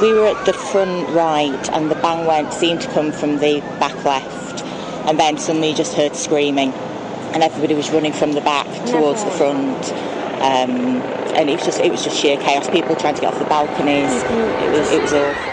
We were at the front right, and the bang seemed to come from the back left, and then suddenly you just heard screaming, and everybody was running from the back towards the front, and it was just sheer chaos. People trying to get off the balconies. It was awful.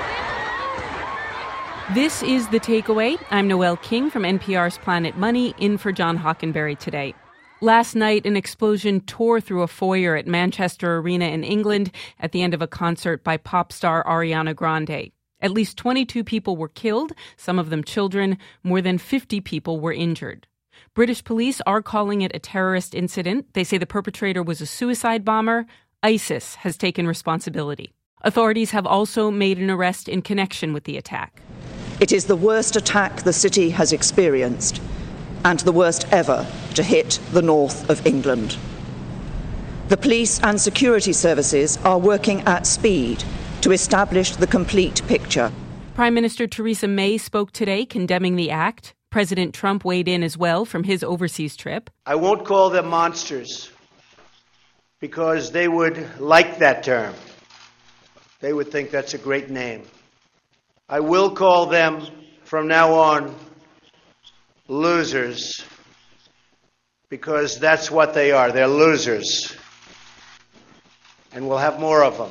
This is The Takeaway. I'm Noelle King from NPR's Planet Money, in for John Hockenberry today. Last night, an explosion tore through a foyer at Manchester Arena in England at the end of a concert by pop star Ariana Grande. At least 22 people were killed, some of them children. More than 50 people were injured. British police are calling it a terrorist incident. They say the perpetrator was a suicide bomber. ISIS has taken responsibility. Authorities have also made an arrest in connection with the attack. It is the worst attack the city has experienced, and the worst ever to hit the north of England. The police and security services are working at speed to establish the complete picture. Prime Minister Theresa May spoke today condemning the act. President Trump weighed in as well from his overseas trip. I won't call them monsters because they would like that term. They would think that's a great name. I will call them from now on losers, because that's what they are. They're losers. And we'll have more of them.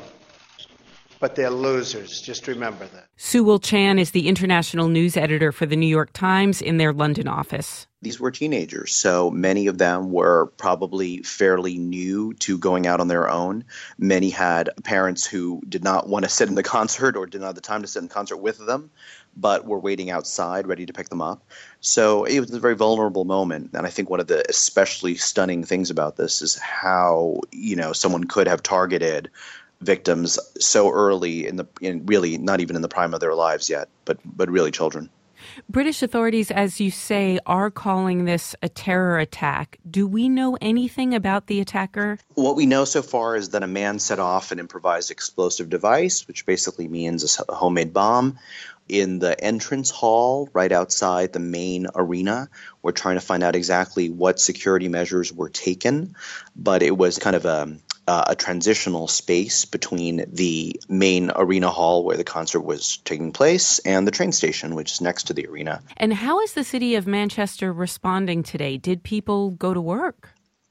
But they're losers. Just remember that. Sewell Chan is the international news editor for the New York Times in their London office. These were teenagers, so many of them were probably fairly new to going out on their own. Many had parents who did not want to sit in the concert or didn't have the time to sit in the concert with them, but were waiting outside ready to pick them up. So it was a very vulnerable moment. And I think one of the especially stunning things about this is how, someone could have targeted victims so early in really not even in the prime of their lives yet, but really children. British authorities, as you say, are calling this a terror attack. Do we know anything about the attacker? What we know so far is that a man set off an improvised explosive device, which basically means a homemade bomb, in the entrance hall right outside the main arena. We're trying to find out exactly what security measures were taken, but it was kind of a transitional space between the main arena hall where the concert was taking place and the train station, which is next to the arena. And how is the city of Manchester responding today? Did people go to work?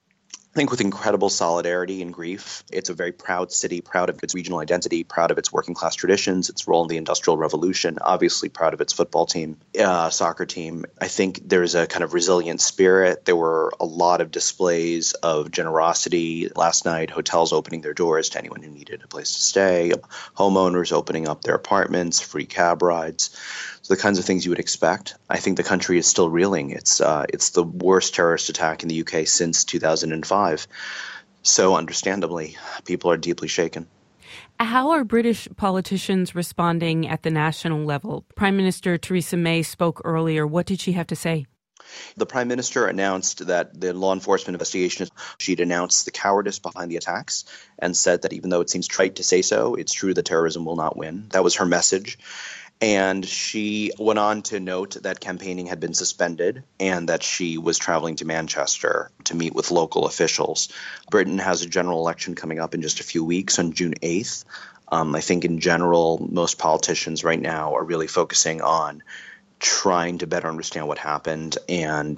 I think with incredible solidarity and grief. It's a very proud city, proud of its regional identity, proud of its working class traditions, its role in the Industrial Revolution, obviously proud of its football team, soccer team. I think there's a kind of resilient spirit. There were a lot of displays of generosity last night, hotels opening their doors to anyone who needed a place to stay, homeowners opening up their apartments, free cab rides. So the kinds of things you would expect. I think the country is still reeling. It's the worst terrorist attack in the UK since 2005. So understandably, people are deeply shaken. How are British politicians responding at the national level? Prime Minister Theresa May spoke earlier. What did she have to say? The Prime Minister announced that the law enforcement investigation, she'd announced the cowardice behind the attacks and said that even though it seems trite to say so, it's true that terrorism will not win. That was her message. And she went on to note that campaigning had been suspended and that she was traveling to Manchester to meet with local officials. Britain has a general election coming up in just a few weeks on June 8th. I think in general, most politicians right now are really focusing on trying to better understand what happened and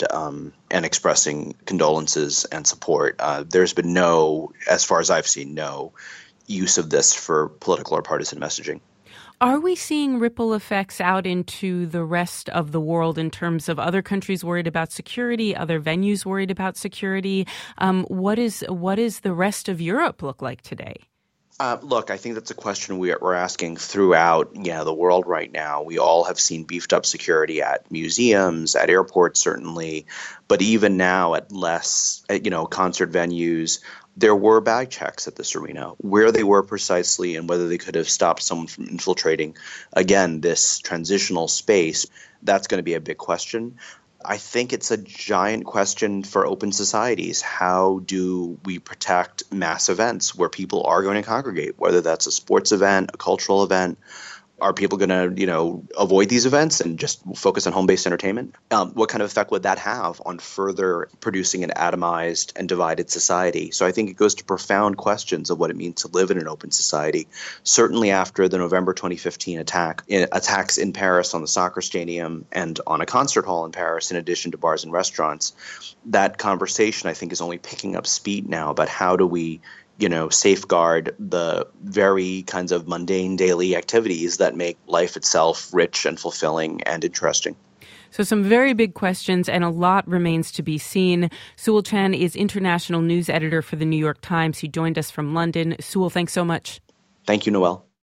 expressing condolences and support. There's been as far as I've seen, no use of this for political or partisan messaging. Are we seeing ripple effects out into the rest of the world in terms of other countries worried about security, other venues worried about security? What is the rest of Europe look like today? Look, I think that's a question we're asking throughout the world right now. We all have seen beefed up security at museums, at airports certainly, but even now at less, concert venues. There were bag checks at this arena. Where they were precisely and whether they could have stopped someone from infiltrating, again, this transitional space, that's going to be a big question. I think it's a giant question for open societies. How do we protect mass events where people are going to congregate, whether that's a sports event, a cultural event? Are people going to, avoid these events and just focus on home-based entertainment? What kind of effect would that have on further producing an atomized and divided society? So I think it goes to profound questions of what it means to live in an open society. Certainly after the November 2015 attacks in Paris on the soccer stadium and on a concert hall in Paris, in addition to bars and restaurants, that conversation, I think, is only picking up speed now about how do we safeguard the very kinds of mundane daily activities that make life itself rich and fulfilling and interesting. So some very big questions, and a lot remains to be seen. Sewell Chan is international news editor for the New York Times. He joined us from London. Sewell, thanks so much. Thank you, Noelle.